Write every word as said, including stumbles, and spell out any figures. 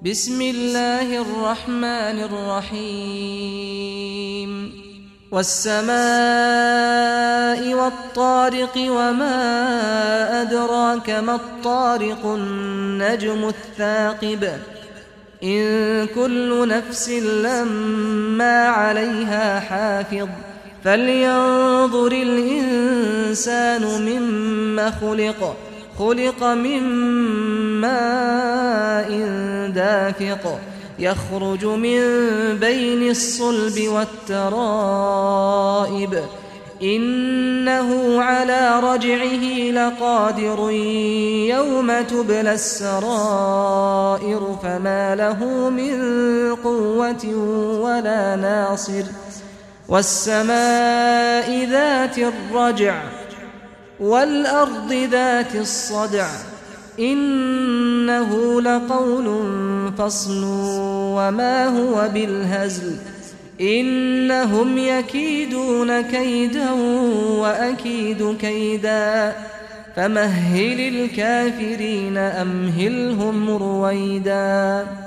بسم الله الرحمن الرحيم والسماء والطارق وما أدراك ما الطارق النجم الثاقب إن كل نفس لما عليها حافظ فلينظر الإنسان مما خلق خلق من ماء دافق يخرج من بين الصلب والترائب إنه على رجعه لقادر يوم تبلى السرائر فما له من قوة ولا ناصر والسماء ذات الرجع والأرض ذات الصدع إنه لقول فصل وما هو بالهزل إنهم يكيدون كيدا وأكيد كيدا فمهل الكافرين أمهلهم رويدا.